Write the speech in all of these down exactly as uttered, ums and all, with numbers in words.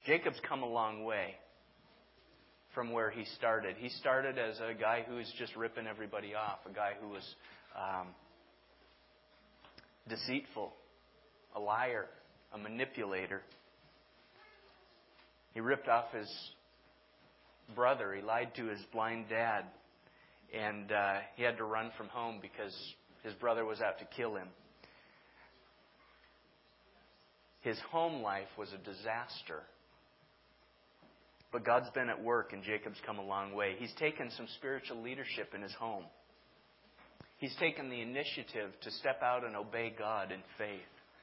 Jacob's come a long way from where he started. He started as a guy who was just ripping everybody off, a guy who was um, deceitful, a liar, a manipulator. He ripped off his brother. He lied to his blind dad. And uh, he had to run from home because his brother was out to kill him. His home life was a disaster. But God's been at work and Jacob's come a long way. He's taken some spiritual leadership in his home. He's taken the initiative to step out and obey God in faith.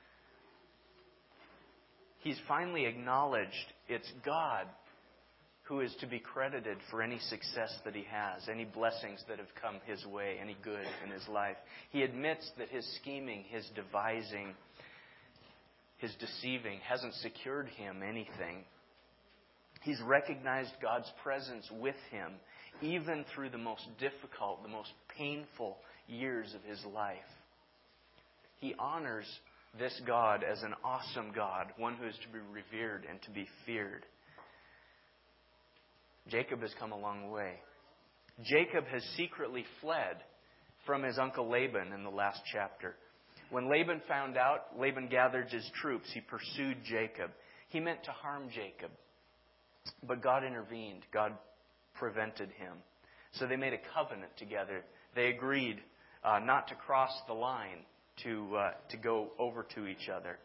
He's finally acknowledged it's God who is to be credited for any success that he has, any blessings that have come his way, any good in his life. He admits that his scheming, his devising, his deceiving hasn't secured him anything. He's recognized God's presence with him, even through the most difficult, the most painful years of his life. He honors this God as an awesome God, one who is to be revered and to be feared. Jacob has come a long way. Jacob has secretly fled from his uncle Laban in the last chapter. When Laban found out, Laban gathered his troops. He pursued Jacob. He meant to harm Jacob. But God intervened. God prevented him. So they made a covenant together. They agreed uh, not to cross the line, to uh, to go over to each other.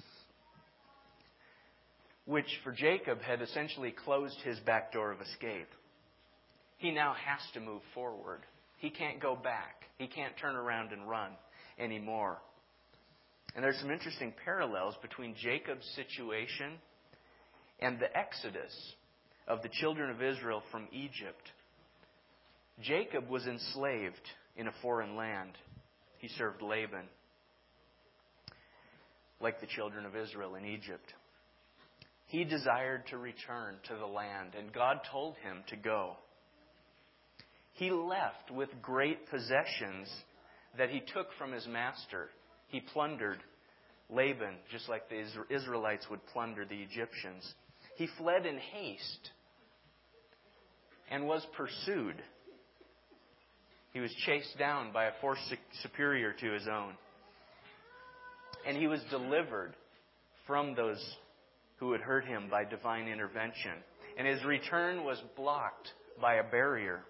Which for Jacob had essentially closed his back door of escape. He now has to move forward. He can't go back. He can't turn around and run anymore. And there's some interesting parallels between Jacob's situation and the exodus of the children of Israel from Egypt. Jacob was enslaved in a foreign land. He served Laban, like the children of Israel in Egypt. He desired to return to the land, and God told him to go. He left with great possessions that he took from his master. He plundered Laban, just like the Israelites would plunder the Egyptians. He fled in haste and was pursued. He was chased down by a force superior to his own. And he was delivered from those who had hurt him by divine intervention. And his return was blocked by a barrier.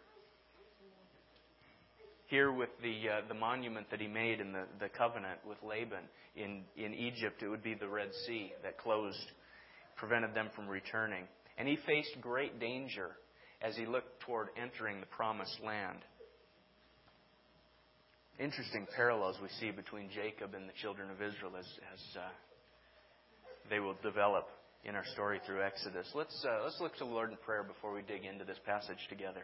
Here with the uh, the monument that he made in the, the covenant with Laban in, in Egypt, it would be the Red Sea that closed, prevented them from returning. And he faced great danger as he looked toward entering the promised land. Interesting parallels we see between Jacob and the children of Israel as, as uh, they will develop in our story through Exodus. Let's uh, let's look to the Lord in prayer before we dig into this passage together.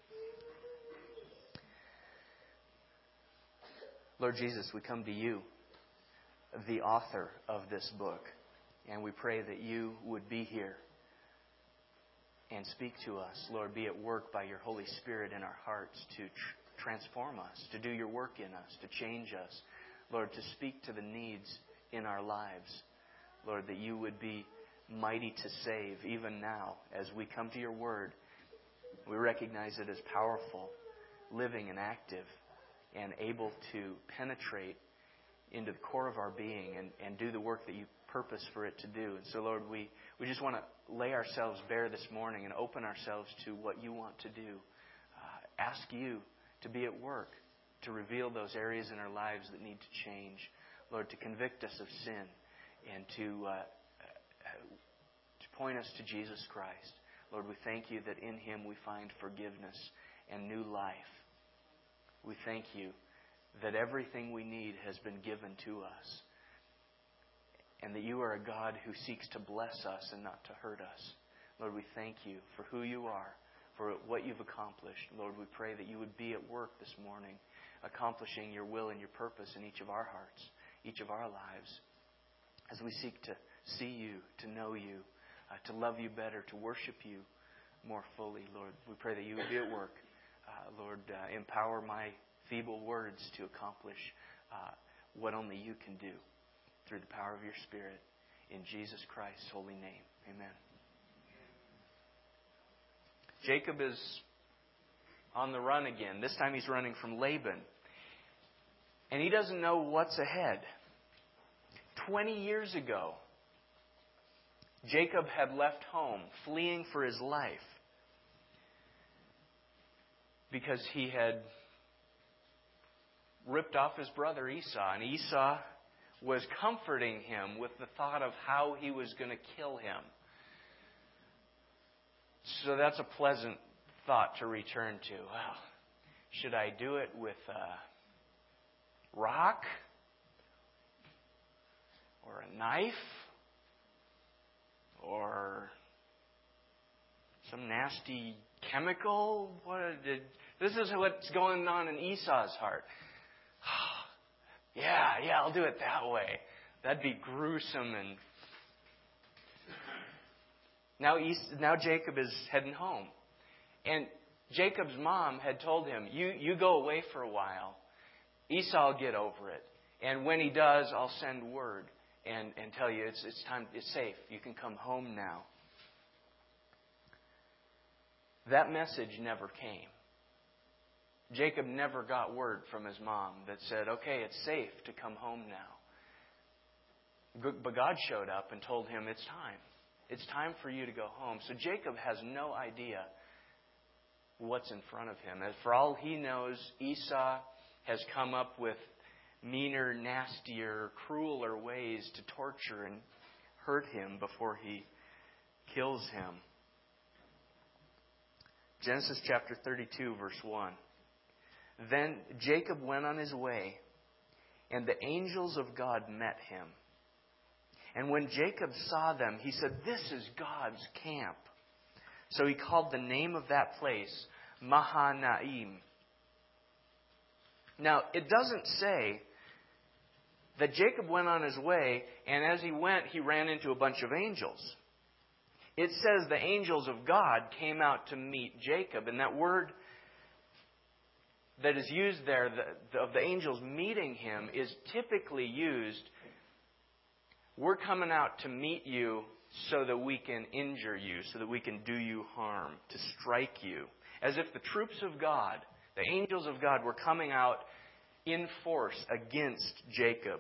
Lord Jesus, we come to you, the author of this book, and we pray that you would be here and speak to us. Lord, be at work by your Holy Spirit in our hearts to tr- transform us, to do your work in us, to change us. Lord, to speak to the needs in our lives. Lord, that you would be mighty to save even now as we come to your word. We recognize it as powerful, living and active, and able to penetrate into the core of our being and, and do the work that you purpose for it to do. And so, Lord, we, we just want to lay ourselves bare this morning and open ourselves to what you want to do. Uh, ask you to be at work, to reveal those areas in our lives that need to change. Lord, to convict us of sin and to, uh, to point us to Jesus Christ. Lord, we thank you that in him we find forgiveness and new life. We thank you that everything we need has been given to us. And that you are a God who seeks to bless us and not to hurt us. Lord, we thank you for who you are, for what you've accomplished. Lord, we pray that you would be at work this morning, accomplishing your will and your purpose in each of our hearts, each of our lives. As we seek to see you, to know you, uh, to love you better, to worship you more fully, Lord, we pray that you would be at work. Uh, Lord, uh, empower my feeble words to accomplish uh, what only you can do through the power of your Spirit. In Jesus Christ's holy name. Amen. Jacob is on the run again. This time he's running from Laban. And he doesn't know what's ahead. Twenty years ago, Jacob had left home, fleeing for his life, because he had ripped off his brother Esau. And Esau was comforting him with the thought of how he was going to kill him. So that's a pleasant thought to return to. Well, should I do it with a rock? Or a knife? Or some nasty chemical? What did, this is what's going on in Esau's heart. Yeah, yeah, I'll do it that way. That'd be gruesome. And now, Esau, now Jacob is heading home. And Jacob's mom had told him, you, you go away for a while. Esau will get over it. And when he does, I'll send word and, and tell you it's, it's time, it's safe. You can come home now. That message never came. Jacob never got word from his mom that said, okay, it's safe to come home now. But God showed up and told him, it's time. It's time for you to go home. So Jacob has no idea what's in front of him. As for all he knows, Esau has come up with meaner, nastier, crueler ways to torture and hurt him before he kills him. Genesis chapter thirty-two, verse one. Then Jacob went on his way, and the angels of God met him. And when Jacob saw them, he said, this is God's camp. So he called the name of that place Mahanaim. Now, it doesn't say that Jacob went on his way, and as he went, he ran into a bunch of angels. It says the angels of God came out to meet Jacob. And that word that is used there, the, of the angels meeting him, is typically used, we're coming out to meet you so that we can injure you, so that we can do you harm, to strike you. As if the troops of God, the angels of God, were coming out in force against Jacob.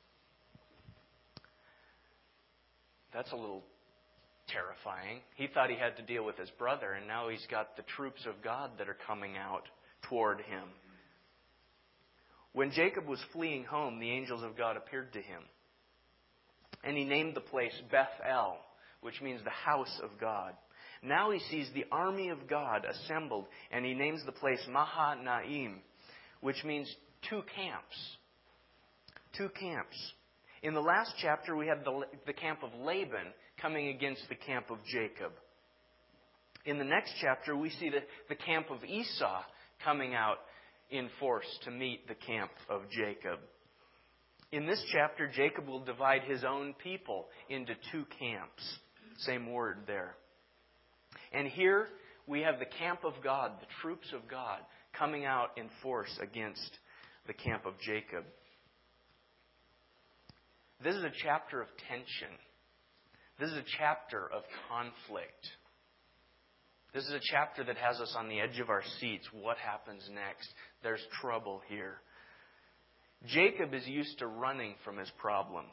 That's a little terrifying. He thought he had to deal with his brother, and now he's got the troops of God that are coming out toward him. When Jacob was fleeing home, the angels of God appeared to him. And he named the place Beth-el, which means the house of God. Now he sees the army of God assembled, and he names the place Mahanaim, which means two camps. Two camps. In the last chapter, we had the, the camp of Laban coming against the camp of Jacob. In the next chapter, we see the, the camp of Esau coming out in force to meet the camp of Jacob. In this chapter, Jacob will divide his own people into two camps. Same word there. And here we have the camp of God, the troops of God, coming out in force against the camp of Jacob. This is a chapter of tension. This is a chapter of conflict. This is a chapter that has us on the edge of our seats. What happens next? There's trouble here. Jacob is used to running from his problems.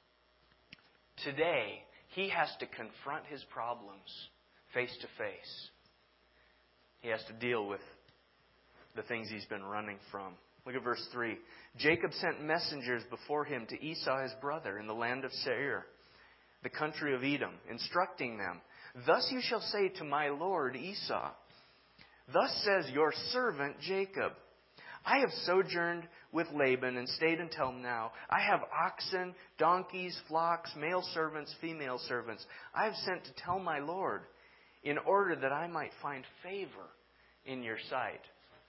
Today, he has to confront his problems face to face. He has to deal with the things he's been running from. Look at verse three. Jacob sent messengers before him to Esau his brother in the land of Seir, the country of Edom, instructing them, thus you shall say to my lord Esau, thus says your servant Jacob, I have sojourned with Laban and stayed until now. I have oxen, donkeys, flocks, male servants, female servants. I have sent to tell my lord in order that I might find favor in your sight.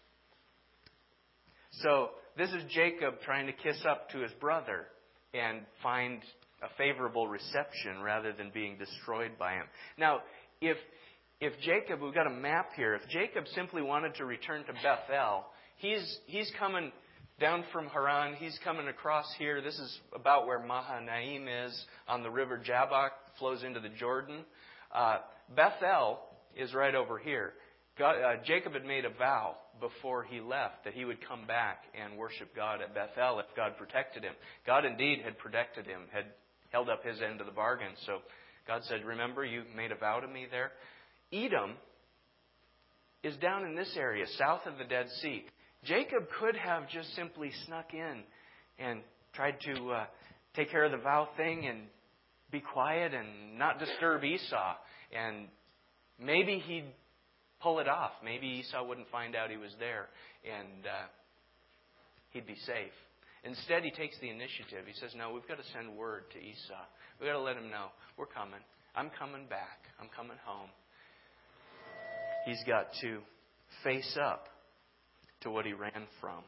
So this is Jacob trying to kiss up to his brother and find a favorable reception rather than being destroyed by him. Now, if if Jacob, we've got a map here, if Jacob simply wanted to return to Beth-el, he's he's coming down from Haran, he's coming across here. This is about where Mahanaim is on the river Jabbok, flows into the Jordan. Uh, Beth-el is right over here. God, uh, Jacob had made a vow before he left that he would come back and worship God at Bethel if God protected him. God indeed had protected him, had held up his end of the bargain. So God said, remember, you made a vow to me there. Edom is down in this area, south of the Dead Sea. Jacob could have just simply snuck in and tried to uh, take care of the vow thing and be quiet and not disturb Esau. And maybe he'd pull it off. Maybe Esau wouldn't find out he was there, and uh, he'd be safe. Instead, he takes the initiative. He says, no, we've got to send word to Esau. We've got to let him know, we're coming. I'm coming back. I'm coming home. He's got to face up to what he ran from.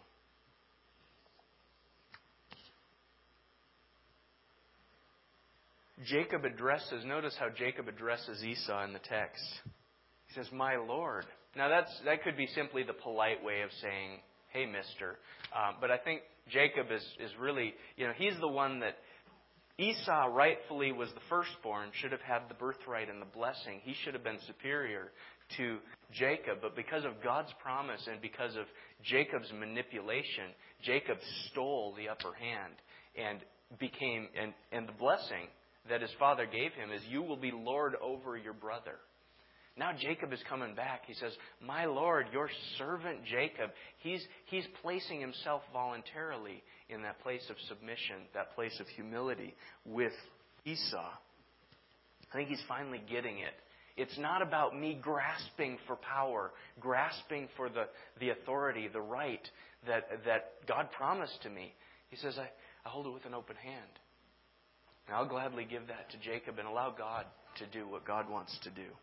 Jacob addresses, notice how Jacob addresses Esau in the text. He says, my Lord. Now that's that could be simply the polite way of saying, hey, mister. Uh, but I think Jacob is, is really, you know, he's the one that Esau rightfully was the firstborn, should have had the birthright and the blessing. He should have been superior to Jacob. But because of God's promise and because of Jacob's manipulation, Jacob stole the upper hand and became, and, and the blessing that his father gave him is, you will be Lord over your brother. Now Jacob is coming back. He says, my Lord, your servant Jacob, he's, he's placing himself voluntarily in that place of submission, that place of humility with Esau. I think he's finally getting it. It's not about me grasping for power, grasping for the, the authority, the right that, that God promised to me. He says, I, I hold it with an open hand. And I'll gladly give that to Jacob and allow God to do what God wants to do.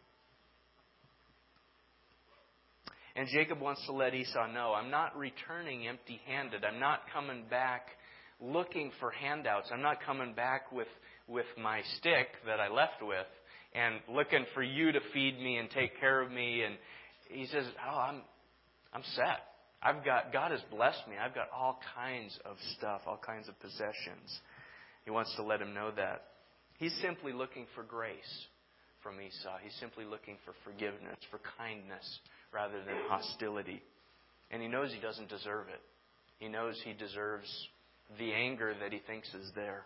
And Jacob wants to let Esau know, I'm not returning empty-handed. I'm not coming back looking for handouts. I'm not coming back with, with my stick that I left with and looking for you to feed me and take care of me. And he says, oh, I'm, I'm set. I've got, God has blessed me. I've got all kinds of stuff, all kinds of possessions. He wants to let him know that. He's simply looking for grace from Esau. He's simply looking for forgiveness, for kindness, rather than hostility. And he knows he doesn't deserve it. He knows he deserves the anger that he thinks is there.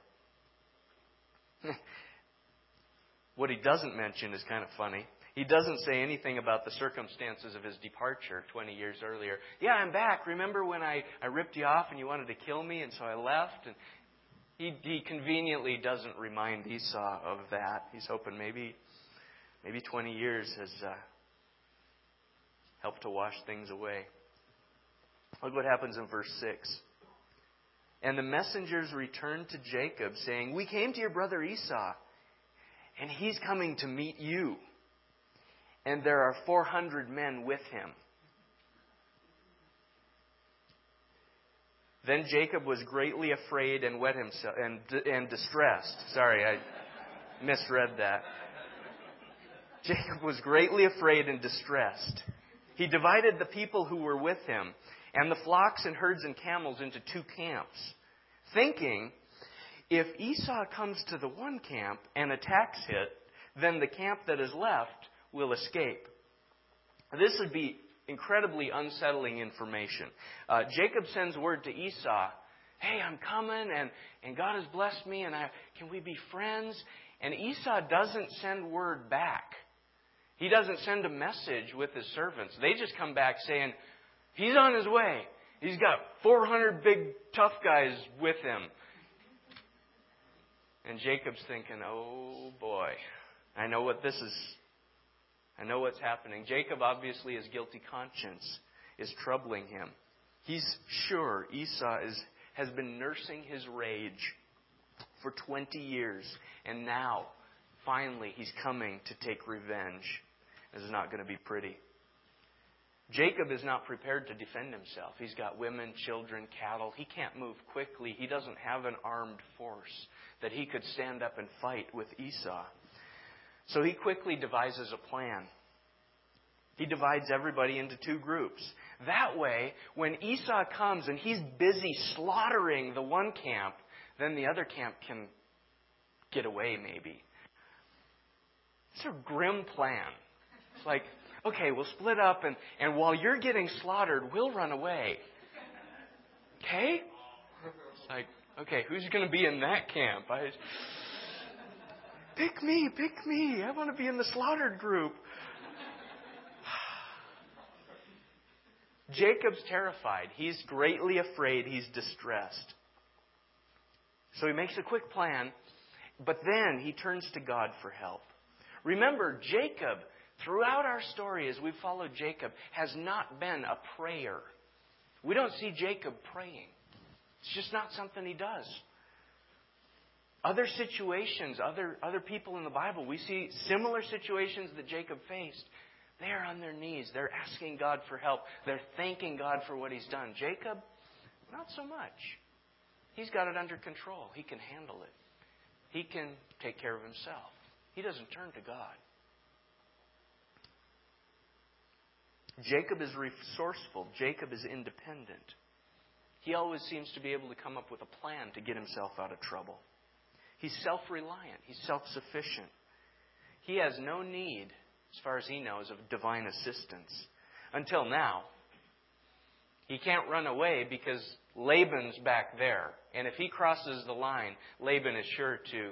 What he doesn't mention is kind of funny. He doesn't say anything about the circumstances of his departure twenty years earlier. Yeah, I'm back. Remember when I, I ripped you off and you wanted to kill me and so I left? And he, he conveniently doesn't remind Esau of that. He's hoping maybe, maybe twenty years has Uh, help to wash things away. Look what happens in verse six. And the messengers returned to Jacob, saying, we came to your brother Esau, and he's coming to meet you. And there are four hundred men with him. Then Jacob was greatly afraid and wet himself and, and distressed. Sorry, I misread that. Jacob was greatly afraid and distressed. He divided the people who were with him and the flocks and herds and camels into two camps, thinking, if Esau comes to the one camp and attacks it, then the camp that is left will escape. This would be incredibly unsettling information. Uh, Jacob sends word to Esau, hey, I'm coming and, and God has blessed me and I, can we be friends? And Esau doesn't send word back. He doesn't send a message with his servants. They just come back saying, he's on his way. He's got four hundred big tough guys with him. And Jacob's thinking, oh boy, I know what this is. I know what's happening. Jacob, obviously, his guilty conscience is troubling him. He's sure Esau is, has been nursing his rage for twenty years. And now, finally, he's coming to take revenge. This is not going to be pretty. Jacob is not prepared to defend himself. He's got women, children, cattle. He can't move quickly. He doesn't have an armed force that he could stand up and fight with Esau. So he quickly devises a plan. He divides everybody into two groups. That way, when Esau comes and he's busy slaughtering the one camp, then the other camp can get away maybe. It's a grim plan. It's like, okay, we'll split up, and, and while you're getting slaughtered, we'll run away. Okay? It's like, okay, who's going to be in that camp? I, pick me, pick me. I want to be in the slaughtered group. Jacob's terrified. He's greatly afraid. He's distressed. So he makes a quick plan, but then he turns to God for help. Remember, Jacob, throughout our story as we've followed Jacob, has not been a prayer. We don't see Jacob praying. It's just not something he does. Other situations, other, other people in the Bible, we see similar situations that Jacob faced. They're on their knees. They're asking God for help. They're thanking God for what He's done. Jacob, not so much. He's got it under control. He can handle it. He can take care of himself. He doesn't turn to God. Jacob is resourceful. Jacob is independent. He always seems to be able to come up with a plan to get himself out of trouble. He's self-reliant. He's self-sufficient. He has no need, as far as he knows, of divine assistance. Until now. He can't run away because Laban's back there. And if he crosses the line, Laban is sure to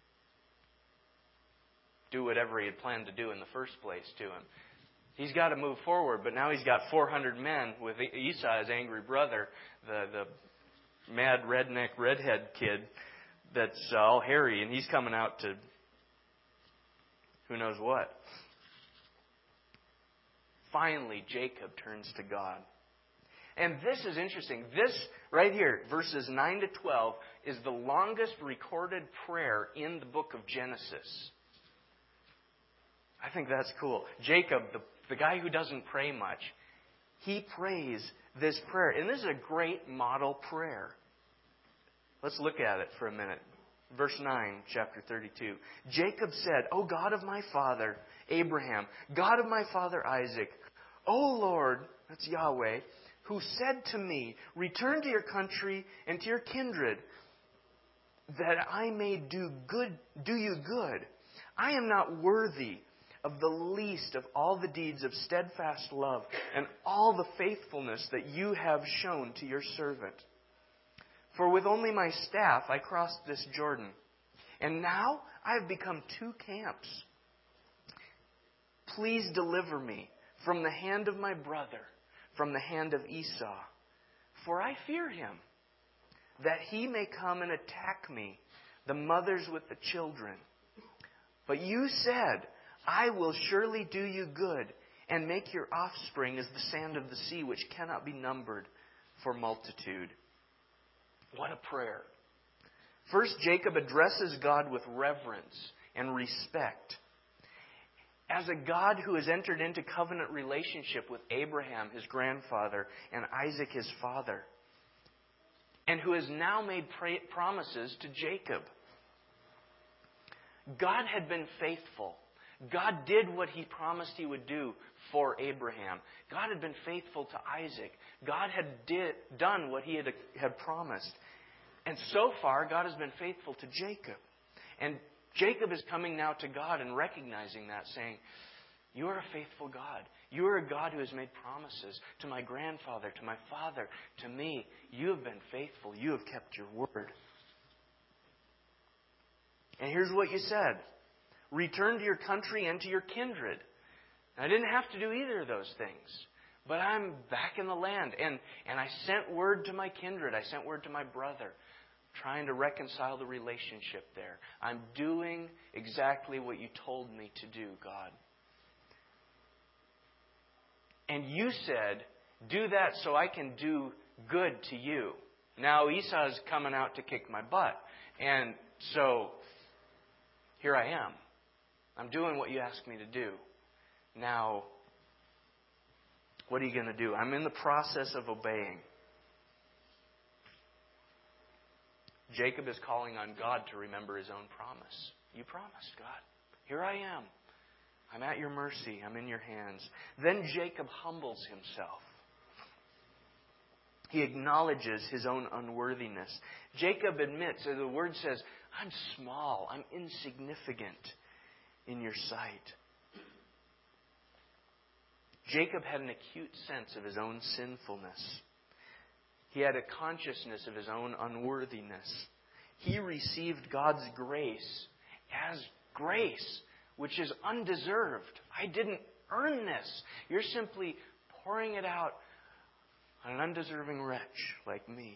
do whatever he had planned to do in the first place to him. He's got to move forward, but now he's got four hundred men with Esau, his angry brother, the, the mad redneck redhead kid that's all hairy, and he's coming out to who knows what. Finally, Jacob turns to God. And this is interesting. This right here, verses nine to twelve, is the longest recorded prayer in the book of Genesis. I think that's cool. Jacob, the, the guy who doesn't pray much, he prays this prayer. And this is a great model prayer. Let's look at it for a minute. Verse nine, chapter thirty-two. Jacob said, O God of my father Abraham, God of my father Isaac, O Lord, that's Yahweh, who said to me, return to your country and to your kindred, that I may do good, do you good. I am not worthy of the least of all the deeds of steadfast love and all the faithfulness that you have shown to your servant. For with only my staff I crossed this Jordan, and now I have become two camps. Please deliver me from the hand of my brother, from the hand of Esau, for I fear him, that he may come and attack me, the mothers with the children. But you said, I will surely do you good, and make your offspring as the sand of the sea, which cannot be numbered for multitude. What a prayer. First, Jacob addresses God with reverence and respect. As a God who has entered into covenant relationship with Abraham, his grandfather, and Isaac, his father, and who has now made promises to Jacob. God had been faithful. God did what He promised He would do for Abraham. God had been faithful to Isaac. God had did, done what He had, had promised. And so far, God has been faithful to Jacob. And Jacob is coming now to God and recognizing that, saying, you are a faithful God. You are a God who has made promises to my grandfather, to my father, to me. You have been faithful. You have kept your word. And here's what you said. Return to your country and to your kindred. I didn't have to do either of those things. But I'm back in the land. And, and I sent word to my kindred. I sent word to my brother. Trying to reconcile the relationship there. I'm doing exactly what you told me to do, God. And you said, do that so I can do good to you. Now Esau's coming out to kick my butt. And so, here I am. I'm doing what you asked me to do. Now, what are you going to do? I'm in the process of obeying. Jacob is calling on God to remember his own promise. You promised, God. Here I am. I'm at your mercy. I'm in your hands. Then Jacob humbles himself. He acknowledges his own unworthiness. Jacob admits, as the word says, I'm small. I'm insignificant in your sight. Jacob had an acute sense of his own sinfulness. He had a consciousness of his own unworthiness. He received God's grace as grace, which is undeserved. I didn't earn this. You're simply pouring it out on an undeserving wretch like me.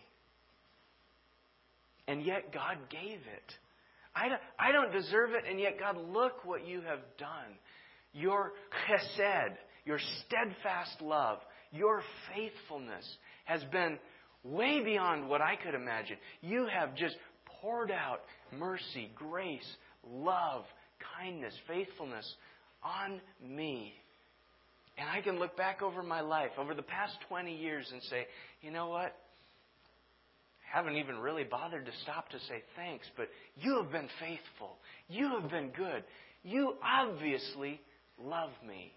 And yet God gave it. I don't, I don't deserve it, and yet God, look what you have done. Your chesed, your steadfast love, your faithfulness has been way beyond what I could imagine. You have just poured out mercy, grace, love, kindness, faithfulness on me. And I can look back over my life, over the past twenty years, and say, you know what? I haven't even really bothered to stop to say thanks, but you have been faithful. You have been good. You obviously love me.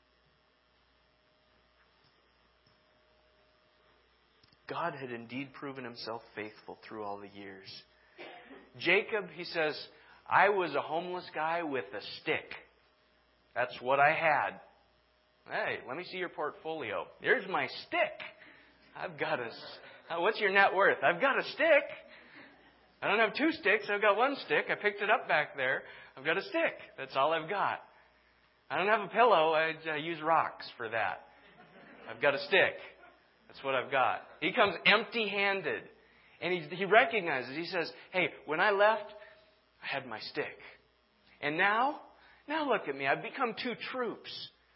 God had indeed proven Himself faithful through all the years. Jacob, he says, I was a homeless guy with a stick. That's what I had. Hey, let me see your portfolio. There's my stick. I've got a... What's your net worth? I've got a stick. I don't have two sticks. I've got one stick. I picked it up back there. I've got a stick. That's all I've got. I don't have a pillow. I, I use rocks for that. I've got a stick. That's what I've got. He comes empty-handed. And he, he recognizes, he says, hey, when I left, I had my stick. And now, now look at me. I've become two troops.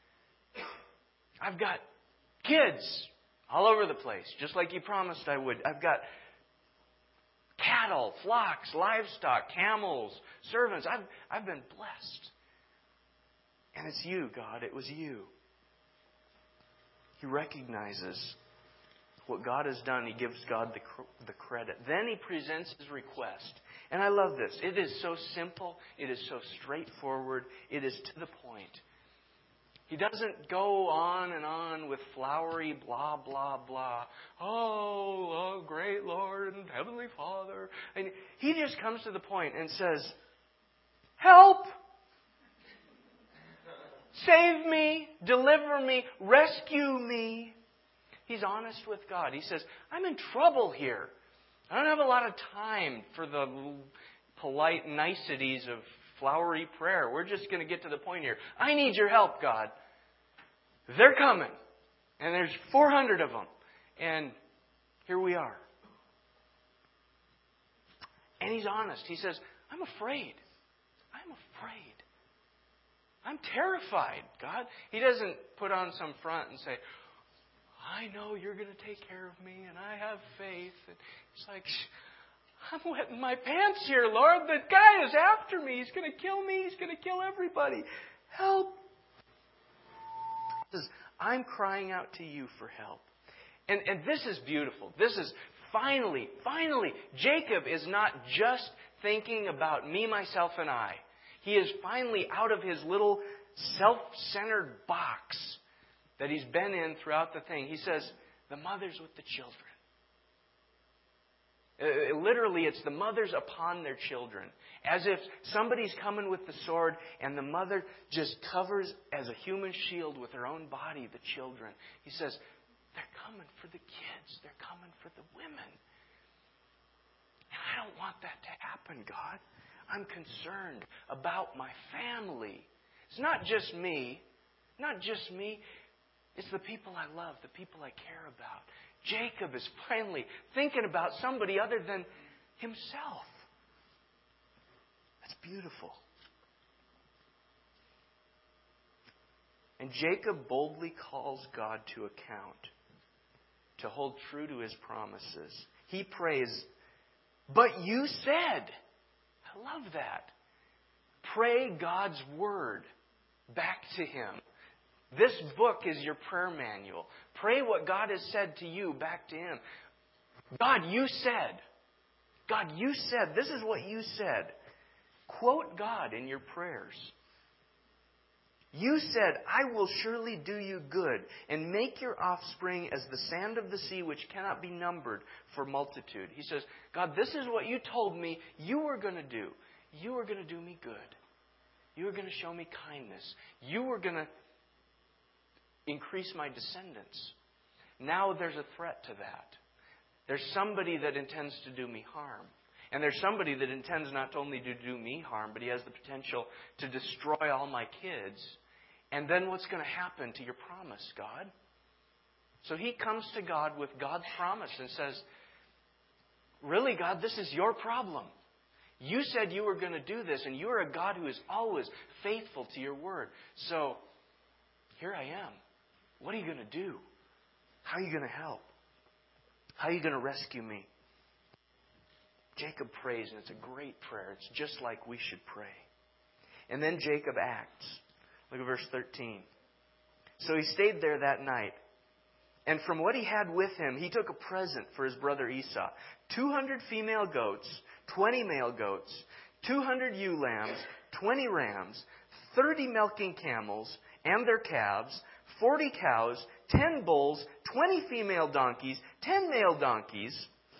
I've got kids all over the place, just like you promised I would. I've got cattle, flocks, livestock, camels, servants. I've, I've been blessed. And it's you, God. It was you. He recognizes what God has done. He gives God the, the credit. Then he presents his request. And I love this. It is so simple. It is so straightforward. It is to the point. He doesn't go on and on with flowery blah, blah, blah. Oh, oh, great Lord and Heavenly Father. And he just comes to the point and says, help! Save me, deliver me, rescue me. He's honest with God. He says, I'm in trouble here. I don't have a lot of time for the polite niceties of flowery prayer. We're just going to get to the point here. I need your help, God. They're coming. And there's four hundred of them. And here we are. And he's honest. He says, I'm afraid. I'm afraid. I'm terrified, God. He doesn't put on some front and say, I know you're going to take care of me and I have faith. And it's like, I'm wetting my pants here, Lord. The guy is after me. He's going to kill me. He's going to kill everybody. Help. He says, I'm crying out to you for help. And, and this is beautiful. This is finally, finally, Jacob is not just thinking about me, myself, and I. He is finally out of his little self-centered box that he's been in throughout the thing. He says, the mothers with the children. Uh, literally, it's the mothers upon their children. As if somebody's coming with the sword and the mother just covers as a human shield with her own body the children. He says, they're coming for the kids. They're coming for the women. And I don't want that to happen, God. I'm concerned about my family. It's not just me. Not just me. It's the people I love, the people I care about. Jacob is finally thinking about somebody other than himself. That's beautiful. And Jacob boldly calls God to account, to hold true to his promises. He prays, but you said... I love that. Pray God's Word back to Him. This book is your prayer manual. Pray what God has said to you back to Him. God, you said. God, you said. This is what you said. Quote God in your prayers. You said, I will surely do you good and make your offspring as the sand of the sea, which cannot be numbered for multitude. He says, God, this is what you told me you were going to do. You were going to do me good. You were going to show me kindness. You were going to increase my descendants. Now there's a threat to that. There's somebody that intends to do me harm. And there's somebody that intends not only to do me harm, but he has the potential to destroy all my kids. And then what's going to happen to your promise, God? So he comes to God with God's promise and says, really, God, this is your problem. You said you were going to do this, and you are a God who is always faithful to your word. So here I am. What are you going to do? How are you going to help? How are you going to rescue me? Jacob prays, and it's a great prayer. It's just like we should pray. And then Jacob acts. Look at verse thirteen. So he stayed there that night. And from what he had with him, he took a present for his brother Esau. two hundred female goats, twenty male goats, two hundred ewe lambs, twenty rams, thirty milking camels and their calves, forty cows, ten bulls, twenty female donkeys, ten male donkeys.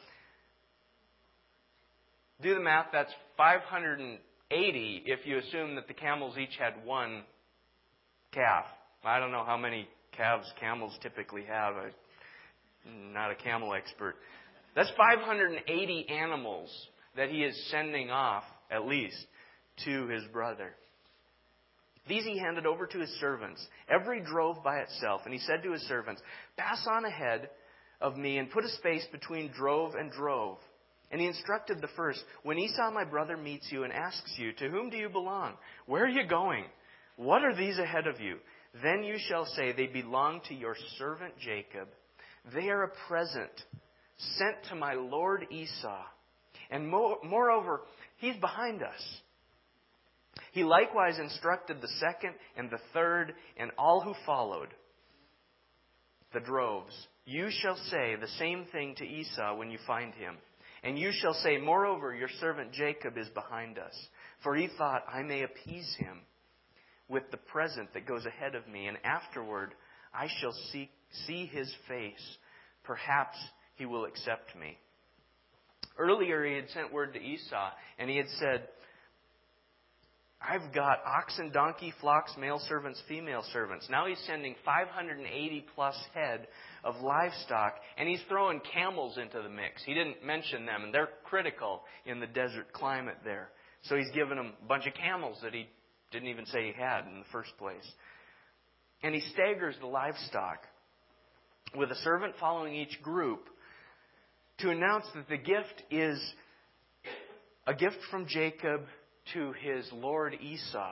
Do the math, that's five hundred eighty if you assume that the camels each had one calf. I don't know how many calves camels typically have. I'm not a camel expert. That's five hundred eighty animals that he is sending off, at least, to his brother. These he handed over to his servants, every drove by itself. And he said to his servants, pass on ahead of me and put a space between drove and drove. And he instructed the first, when Esau my brother meets you and asks you, to whom do you belong? Where are you going? What are these ahead of you? Then you shall say, they belong to your servant Jacob. They are a present sent to my lord Esau. And mo- moreover, he's behind us. He likewise instructed the second and the third and all who followed the droves. You shall say the same thing to Esau when you find him. And you shall say, moreover, your servant Jacob is behind us. For he thought, I may appease him with the present that goes ahead of me. And afterward, I shall see, see his face. Perhaps he will accept me. Earlier, he had sent word to Esau, and he had said, I've got oxen, donkey, flocks, male servants, female servants. Now he's sending five hundred eighty plus head of livestock, and he's throwing camels into the mix. He didn't mention them, and they're critical in the desert climate there. So he's given them a bunch of camels that he didn't even say he had in the first place. And he staggers the livestock with a servant following each group to announce that the gift is a gift from Jacob to his lord Esau.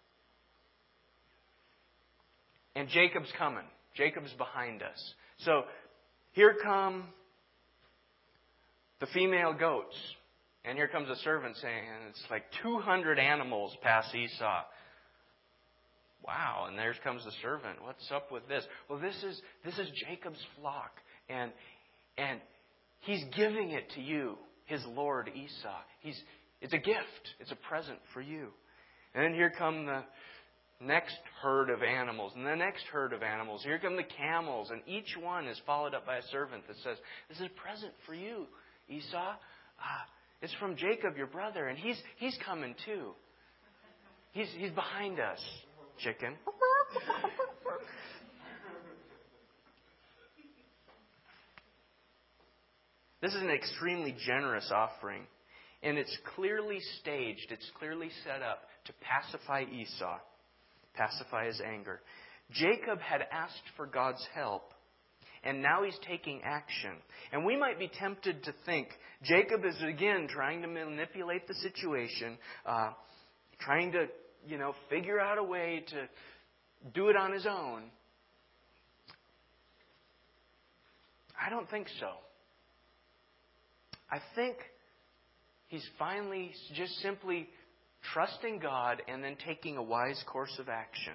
And Jacob's coming. Jacob's behind us. So here come the female goats. And here comes a servant saying, and it's like two hundred animals past Esau. Wow, and there comes the servant. What's up with this? Well, this is this is Jacob's flock. And and he's giving it to you, his lord Esau. He's It's a gift. It's a present for you. And then here come the next herd of animals. And the next herd of animals. Here come the camels. And each one is followed up by a servant that says, this is a present for you, Esau. Ah, it's from Jacob, your brother. And he's he's coming too. He's, he's behind us, chicken. This is an extremely generous offering. And it's clearly staged, it's clearly set up to pacify Esau, pacify his anger. Jacob had asked for God's help, and now he's taking action. And we might be tempted to think Jacob is again trying to manipulate the situation, uh, trying to, you know, figure out a way to do it on his own. I don't think so. I think he's finally just simply trusting God and then taking a wise course of action.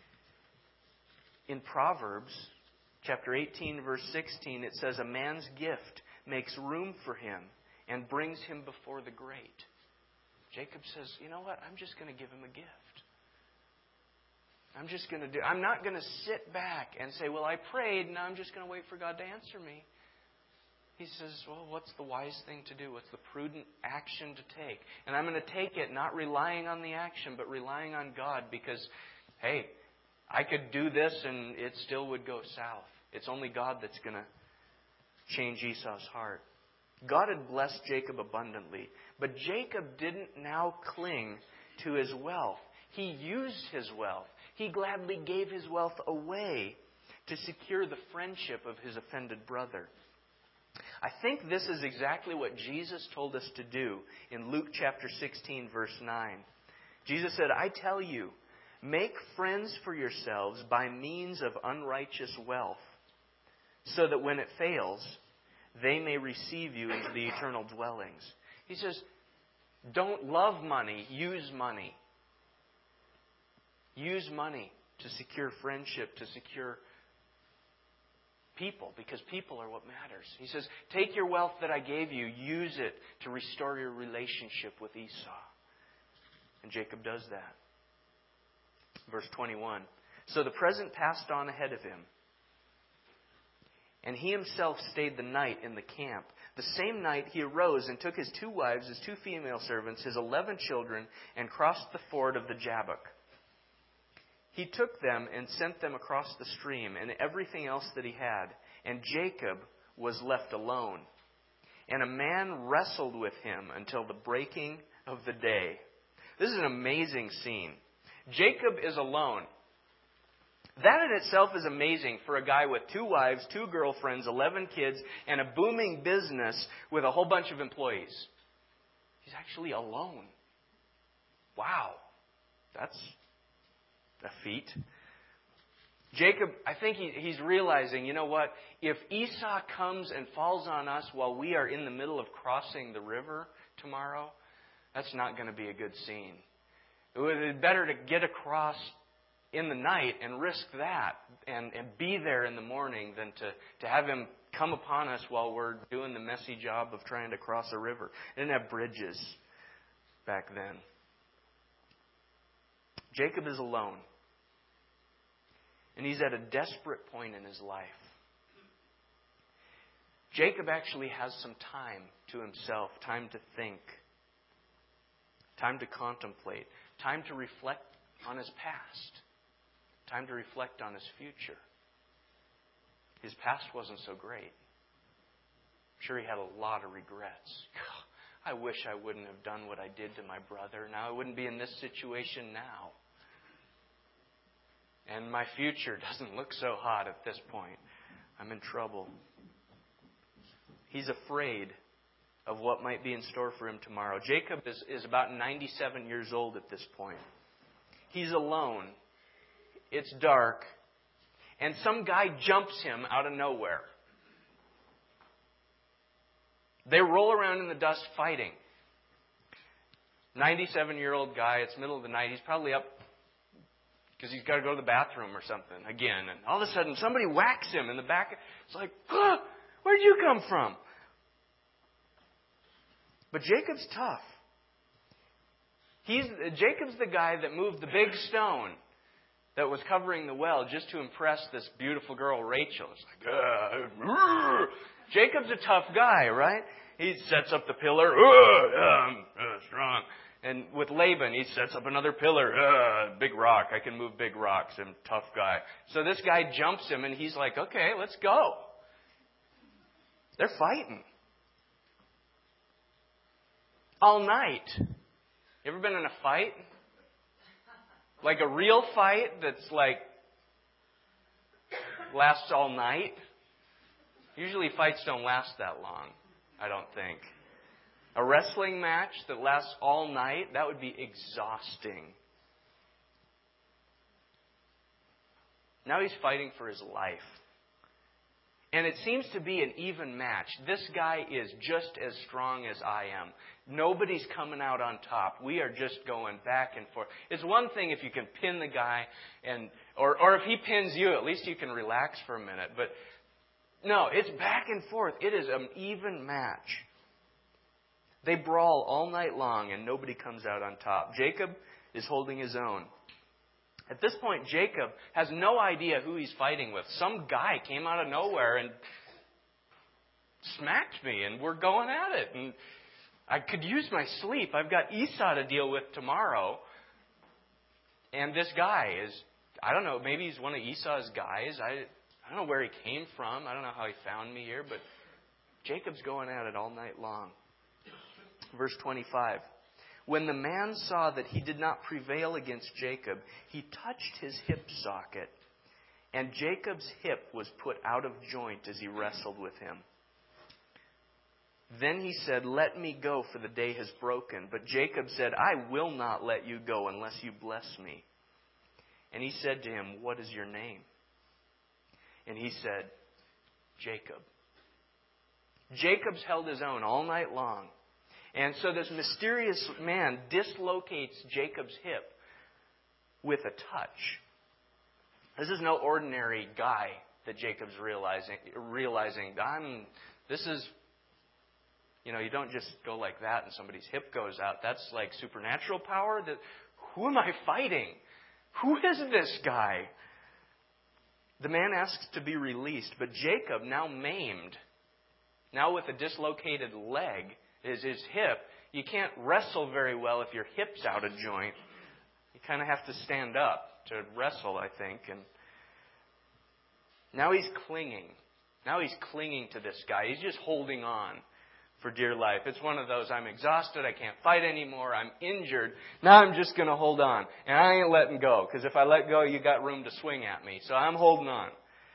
In Proverbs chapter eighteen, verse sixteen, it says, a man's gift makes room for him and brings him before the great. Jacob says, you know what? I'm just going to give him a gift. I'm just going to do, I'm not going to sit back and say, well, I prayed, now I'm just going to wait for God to answer me. He says, well, what's the wise thing to do? What's the prudent action to take? And I'm going to take it not relying on the action, but relying on God because, hey, I could do this and it still would go south. It's only God that's going to change Esau's heart. God had blessed Jacob abundantly, but Jacob didn't now cling to his wealth. He used his wealth. He gladly gave his wealth away to secure the friendship of his offended brother. I think this is exactly what Jesus told us to do in Luke chapter sixteen, verse nine. Jesus said, I tell you, make friends for yourselves by means of unrighteous wealth, so that when it fails, they may receive you into the eternal dwellings. He says, don't love money, use money. Use money to secure friendship, to secure people, because people are what matters. He says, take your wealth that I gave you, use it to restore your relationship with Esau. And Jacob does that. Verse twenty-one. So the present passed on ahead of him, and he himself stayed the night in the camp. The same night he arose and took his two wives, his two female servants, his eleven children, and crossed the ford of the Jabbok. He took them and sent them across the stream and everything else that he had. And Jacob was left alone. And a man wrestled with him until the breaking of the day. This is an amazing scene. Jacob is alone. That in itself is amazing for a guy with two wives, two girlfriends, eleven kids, and a booming business with a whole bunch of employees. He's actually alone. Wow. That's a feat. Jacob, I think he, he's realizing, you know what? If Esau comes and falls on us while we are in the middle of crossing the river tomorrow, that's not going to be a good scene. It would be better to get across in the night and risk that and, and be there in the morning than to, to have him come upon us while we're doing the messy job of trying to cross a river. They didn't have bridges back then. Jacob is alone. And he's at a desperate point in his life. Jacob actually has some time to himself, time to think, time to contemplate, time to reflect on his past, time to reflect on his future. His past wasn't so great. I'm sure he had a lot of regrets. I wish I wouldn't have done what I did to my brother. Now I wouldn't be in this situation now. And my future doesn't look so hot at this point. I'm in trouble. He's afraid of what might be in store for him tomorrow. Jacob is, is about ninety-seven years old at this point. He's alone. It's dark. And some guy jumps him out of nowhere. They roll around in the dust fighting. ninety-seven-year-old guy, it's middle of the night. He's probably up because he's got to go to the bathroom or something again. And all of a sudden, somebody whacks him in the back. It's like, ah, where'd you come from? But Jacob's tough. He's Jacob's the guy that moved the big stone that was covering the well just to impress this beautiful girl, Rachel. It's like, ah, Jacob's a tough guy, right? He sets up the pillar. Uh, I'm uh, strong. And with Laban, he sets up another pillar. Uh, big rock. I can move big rocks. I'm a tough guy. So this guy jumps him, and he's like, okay, let's go. They're fighting. All night. You ever been in a fight? Like a real fight that's like lasts all night? Usually fights don't last that long, I don't think. A wrestling match that lasts all night, that would be exhausting. Now he's fighting for his life. And it seems to be an even match. This guy is just as strong as I am. Nobody's coming out on top. We are just going back and forth. It's one thing if you can pin the guy, and or, or if he pins you, at least you can relax for a minute. But no, it's back and forth. It is an even match. They brawl all night long and nobody comes out on top. Jacob is holding his own. At this point, Jacob has no idea who he's fighting with. Some guy came out of nowhere and smacked me, and we're going at it. And I could use my sleep. I've got Esau to deal with tomorrow. And this guy is I don't know, maybe he's one of Esau's guys. I, I don't know where he came from. I don't know how he found me here, but Jacob's going at it all night long. Verse twenty-five. When the man saw that he did not prevail against Jacob, he touched his hip socket, and Jacob's hip was put out of joint as he wrestled with him. Then he said, "Let me go, for the day has broken." But Jacob said, "I will not let you go unless you bless me." And he said to him, "What is your name?" And he said, "Jacob." Jacob's held his own all night long. And so this mysterious man dislocates Jacob's hip with a touch. This is no ordinary guy that Jacob's realizing. Realizing, I'm. This is, you know, you don't just go like that and somebody's hip goes out. That's like supernatural power. That who am I fighting? Who is this guy? The man asks to be released, but Jacob, now maimed, now with a dislocated leg, is his hip. You can't wrestle very well if your hip's out of joint. You kind of have to stand up to wrestle, I think. And now he's clinging. Now he's clinging to this guy. He's just holding on for dear life. It's one of those, I'm exhausted, I can't fight anymore, I'm injured. Now I'm just going to hold on. And I ain't letting go, because if I let go, you got room to swing at me. So I'm holding on.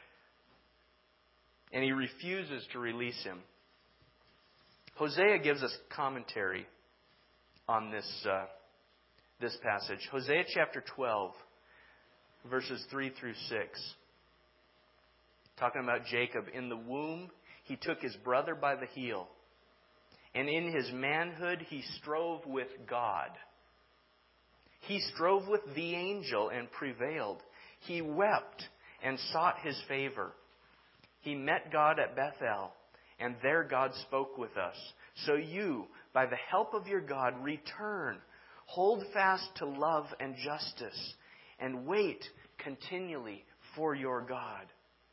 And he refuses to release him. Hosea gives us commentary on this, uh, this passage. Hosea chapter twelve, verses three through six. Talking about Jacob. In the womb, he took his brother by the heel. And in his manhood, he strove with God. He strove with the angel and prevailed. He wept and sought his favor. He met God at Bethel, and there God spoke with us. So you, by the help of your God, return. Hold fast to love and justice, and wait continually for your God.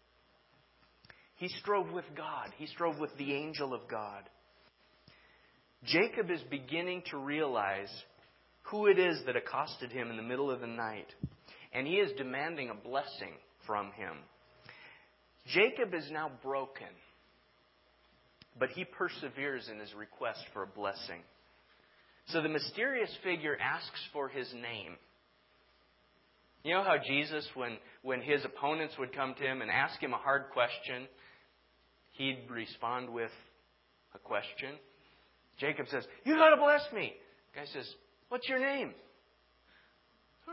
He strove with God. He strove with the angel of God. Jacob is beginning to realize who it is that accosted him in the middle of the night. And he is demanding a blessing from him. Jacob is now broken, but he perseveres in his request for a blessing. So the mysterious figure asks for his name. You know how Jesus, when, when his opponents would come to him and ask him a hard question, he'd respond with a question? Jacob says, "You got to bless me." The guy says, "What's your name?" Huh.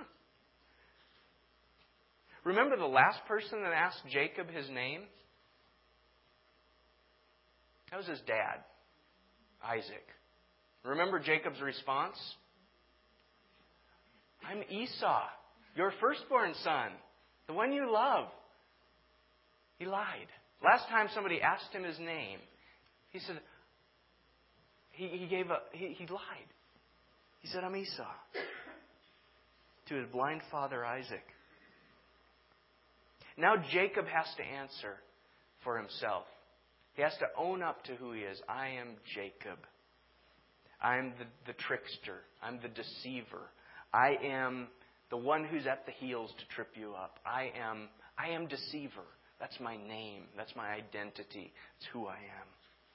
Remember the last person that asked Jacob his name? That was his dad, Isaac. Remember Jacob's response? "I'm Esau, your firstborn son, the one you love." He lied. Last time somebody asked him his name, he said, he, he gave a, he, he lied. He said, "I'm Esau," to his blind father Isaac. Now Jacob has to answer for himself. He has to own up to who he is. I am Jacob. I'm the, the trickster. I'm the deceiver. I am the one who's at the heels to trip you up. I am, I am deceiver. That's my name. That's my identity. It's who I am.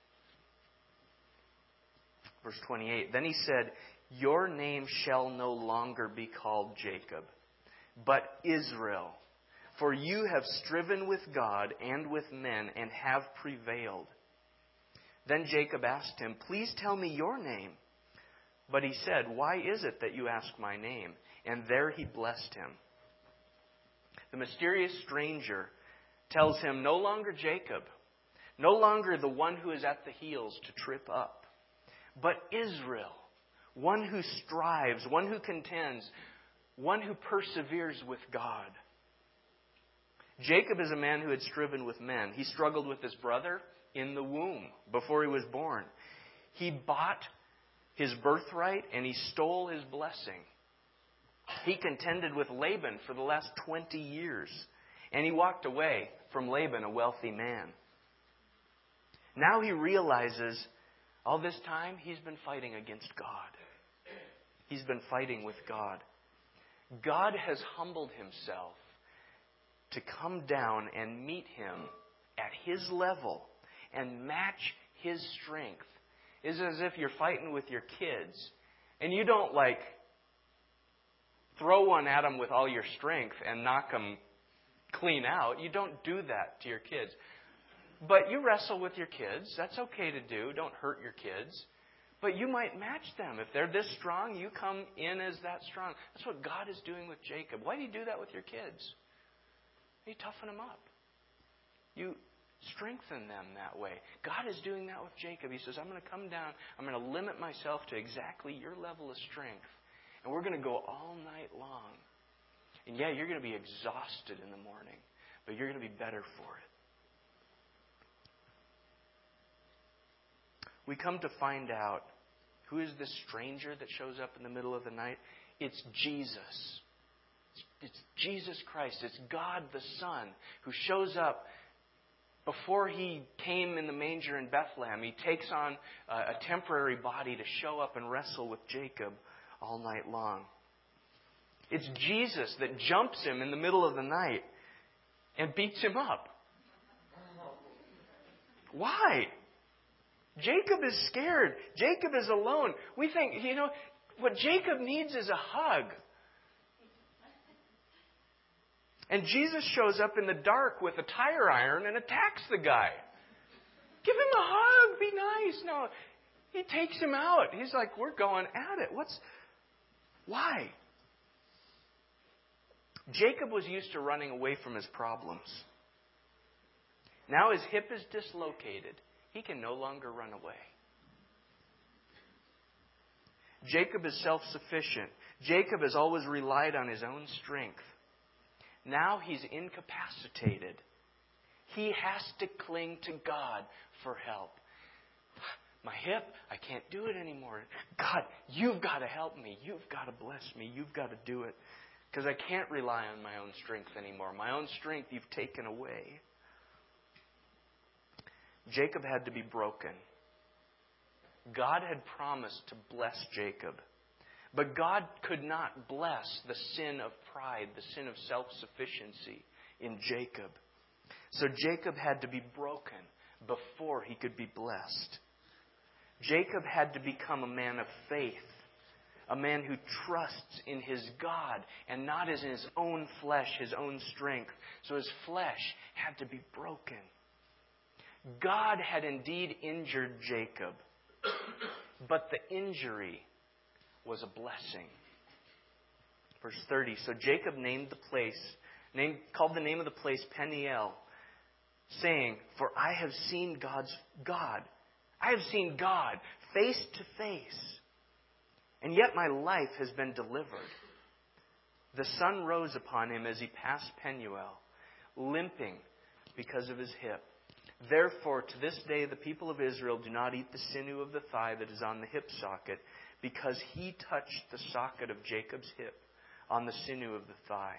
Verse twenty-eight. Then he said, "Your name shall no longer be called Jacob, but Israel. For you have striven with God and with men and have prevailed." Then Jacob asked him, "Please tell me your name." But he said, "Why is it that you ask my name?" And there he blessed him. The mysterious stranger tells him, no longer Jacob, no longer the one who is at the heels to trip up, but Israel, one who strives, one who contends, one who perseveres with God. Jacob is a man who had striven with men. He struggled with his brother in the womb before he was born. He bought his birthright and he stole his blessing. He contended with Laban for the last twenty years. And he walked away from Laban, a wealthy man. Now he realizes all this time he's been fighting against God. He's been fighting with God. God has humbled himself to come down and meet him at his level and match his strength is as if you're fighting with your kids and you don't like throw one at them with all your strength and knock them clean out. You don't do that to your kids. But you wrestle with your kids. That's okay to do. Don't hurt your kids. But you might match them. If they're this strong, you come in as that strong. That's what God is doing with Jacob. Why do you do that with your kids? You toughen them up. You strengthen them that way. God is doing that with Jacob. He says, I'm going to come down. I'm going to limit myself to exactly your level of strength. And we're going to go all night long. And yeah, you're going to be exhausted in the morning. But you're going to be better for it. We come to find out who is this stranger that shows up in the middle of the night. It's Jesus. It's Jesus Christ. It's God the Son who shows up before He came in the manger in Bethlehem. He takes on a temporary body to show up and wrestle with Jacob all night long. It's Jesus that jumps him in the middle of the night and beats him up. Why? Jacob is scared. Jacob is alone. We think, you know, what Jacob needs is a hug. And Jesus shows up in the dark with a tire iron and attacks the guy. Give him a hug. Be nice. No, he takes him out. He's like, we're going at it. What's, why? Jacob was used to running away from his problems. Now his hip is dislocated. He can no longer run away. Jacob is self-sufficient. Jacob has always relied on his own strength. Now he's incapacitated. He has to cling to God for help. My hip, I can't do it anymore. God, you've got to help me. You've got to bless me. You've got to do it. Because I can't rely on my own strength anymore. My own strength you've taken away. Jacob had to be broken. God had promised to bless Jacob. But God could not bless the sin of pride, the sin of self-sufficiency in Jacob. So Jacob had to be broken before he could be blessed. Jacob had to become a man of faith. A man who trusts in his God and not in his own flesh, his own strength. So his flesh had to be broken. God had indeed injured Jacob, but the injury was a blessing. Verse thirty, so Jacob named the place, named, called the name of the place Peniel, saying, for I have seen God's God. I have seen God face to face, and yet my life has been delivered. The sun rose upon him as he passed Penuel, limping because of his hip. Therefore, to this day, the people of Israel do not eat the sinew of the thigh that is on the hip socket, because he touched the socket of Jacob's hip on the sinew of the thigh.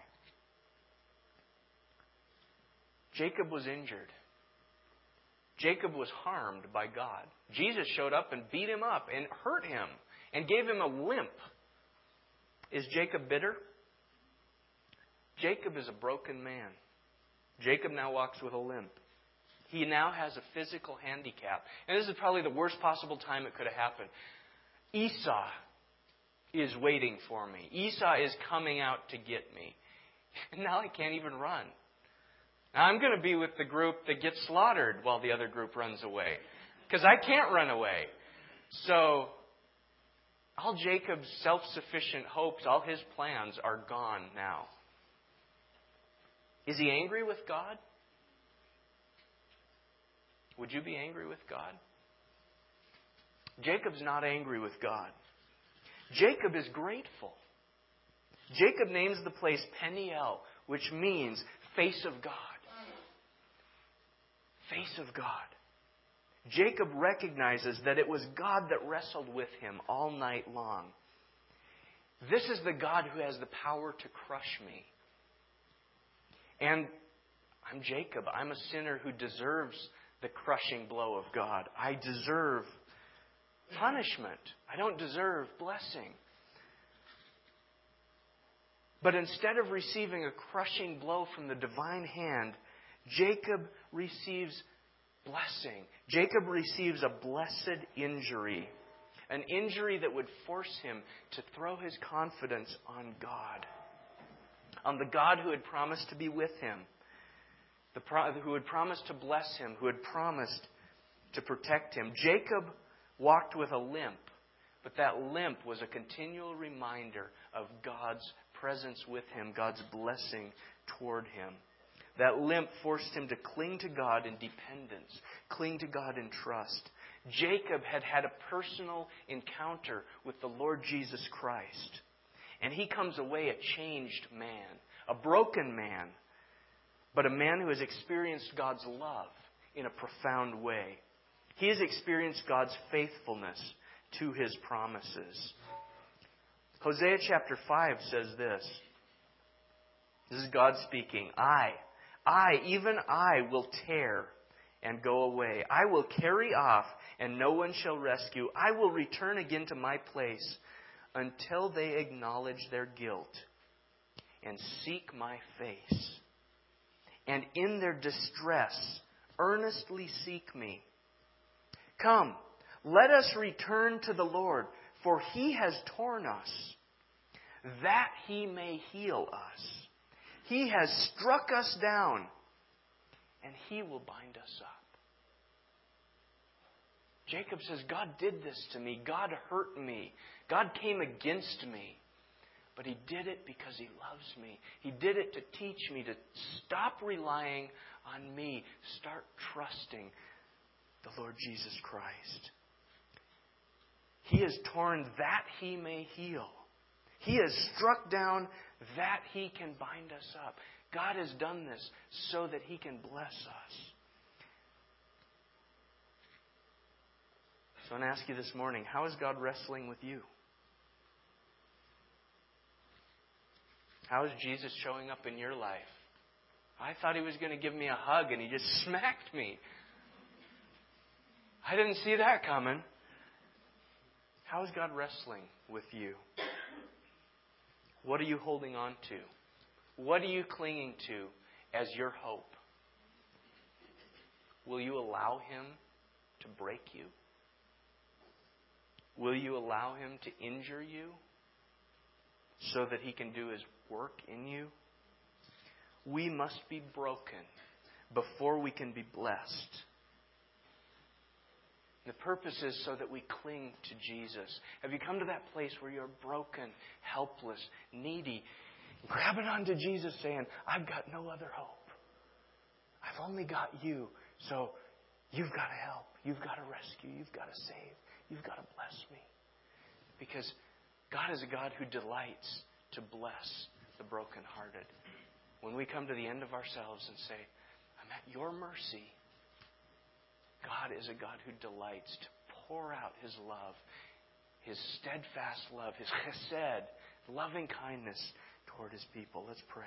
Jacob was injured. Jacob was harmed by God. Jesus showed up and beat him up and hurt him and gave him a limp. Is Jacob bitter? Jacob is a broken man. Jacob now walks with a limp. He now has a physical handicap. And this is probably the worst possible time it could have happened. Esau is waiting for me. Esau is coming out to get me. And now I can't even run. Now I'm going to be with the group that gets slaughtered while the other group runs away. Because I can't run away. So all Jacob's self-sufficient hopes, all his plans are gone now. Is he angry with God? Would you be angry with God? Jacob's not angry with God. Jacob is grateful. Jacob names the place Peniel, which means face of God. Face of God. Jacob recognizes that it was God that wrestled with him all night long. This is the God who has the power to crush me. And I'm Jacob. I'm a sinner who deserves the crushing blow of God. I deserve punishment. I don't deserve blessing. But instead of receiving a crushing blow from the divine hand, Jacob receives blessing. Jacob receives a blessed injury. An injury that would force him to throw his confidence on God. On the God who had promised to be with him. The pro- who had promised to bless him. Who had promised to protect him. Jacob walked with a limp. But that limp was a continual reminder of God's presence with him. God's blessing toward him. That limp forced him to cling to God in dependence. Cling to God in trust. Jacob had had a personal encounter with the Lord Jesus Christ. And he comes away a changed man. A broken man. But a man who has experienced God's love in a profound way. He has experienced God's faithfulness to His promises. Hosea chapter five says this. This is God speaking. I, I, even I will tear and go away. I will carry off and no one shall rescue. I will return again to my place until they acknowledge their guilt and seek my face. And in their distress, earnestly seek me. Come, let us return to the Lord, for He has torn us, that He may heal us. He has struck us down, and He will bind us up. Jacob says, God did this to me. God hurt me. God came against me. But He did it because He loves me. He did it to teach me to stop relying on me. Start trusting the Lord Jesus Christ. He has torn that He may heal. He has struck down that He can bind us up. God has done this so that He can bless us. So I want to ask you this morning, how is God wrestling with you? How is Jesus showing up in your life? I thought He was going to give me a hug and He just smacked me. I didn't see that coming. How is God wrestling with you? What are you holding on to? What are you clinging to as your hope? Will you allow Him to break you? Will you allow Him to injure you so that He can do His work in you? We must be broken before we can be blessed. The purpose is so that we cling to Jesus. Have you come to that place where you're broken, helpless, needy, grabbing onto Jesus saying, I've got no other hope. I've only got You. So you've got to help. You've got to rescue. You've got to save. You've got to bless me. Because God is a God who delights to bless the brokenhearted. When we come to the end of ourselves and say, I'm at Your mercy, God is a God who delights to pour out His love, His steadfast love, His chesed, loving kindness toward His people. Let's pray.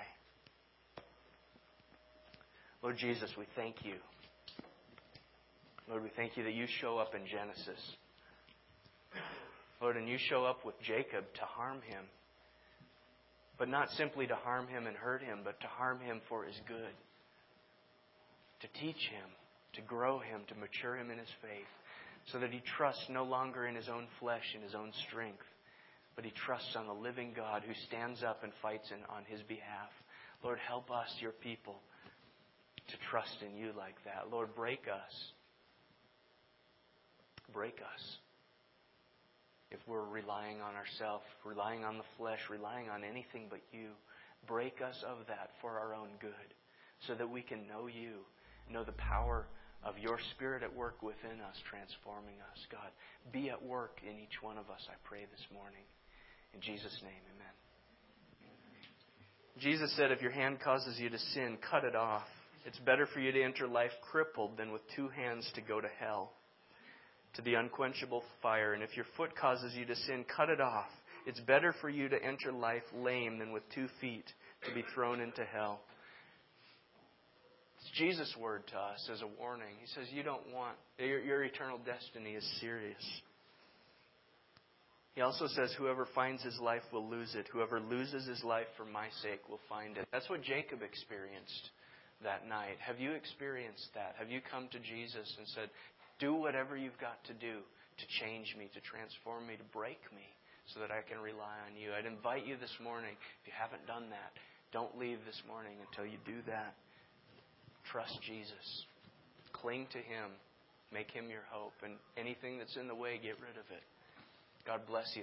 Lord Jesus, we thank You. Lord, we thank You that You show up in Genesis. Lord, and You show up with Jacob to harm him. But not simply to harm him and hurt him, but to harm him for his good. To teach him, to grow him, to mature him in his faith, so that he trusts no longer in his own flesh and his own strength, but he trusts on the living God who stands up and fights in, on his behalf. Lord, help us, Your people, to trust in You like that. Lord, break us. Break us. If we're relying on ourselves, relying on the flesh, relying on anything but You, break us of that for our own good, so that we can know You, know the power of Your Spirit at work within us, transforming us. God, be at work in each one of us, I pray this morning. In Jesus' name, amen. Jesus said, if your hand causes you to sin, cut it off. It's better for you to enter life crippled than with two hands to go to hell, to the unquenchable fire. And if your foot causes you to sin, cut it off. It's better for you to enter life lame than with two feet to be thrown into hell. It's Jesus' word to us as a warning. He says, you don't want, your, your eternal destiny is serious. He also says, whoever finds his life will lose it. Whoever loses his life for my sake will find it. That's what Jacob experienced that night. Have you experienced that? Have you come to Jesus and said, do whatever you've got to do to change me, to transform me, to break me, so that I can rely on you? I'd invite you this morning, if you haven't done that, don't leave this morning until you do that. Trust Jesus. Cling to Him. Make Him your hope. And anything that's in the way, get rid of it. God bless you.